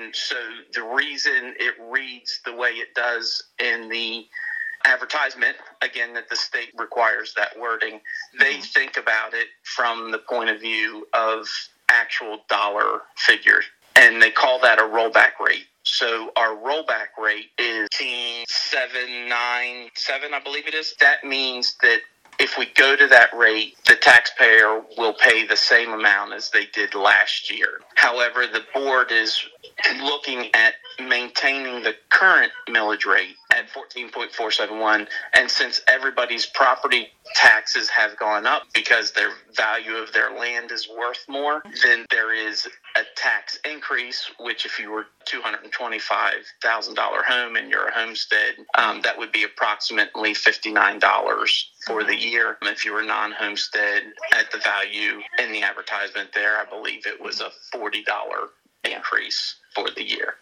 And so the reason it reads the way it does in the advertisement, again, that the state requires that wording, they think about it from the point of view of actual dollar figures. And they call that a rollback rate. So our rollback rate is 797, I believe it is. That means that if we go to that rate, the taxpayer will pay the same amount as they did last year. However, the board is looking at maintaining the current millage rate at 14.471. And since everybody's property taxes have gone up because their value of their land is worth more, then there is a tax increase, which if you were $225,000 home and you're a homestead, that would be approximately $59 for the year. If you were non-homestead, at the value in the advertisement there, I believe it was a $40 increase for the year.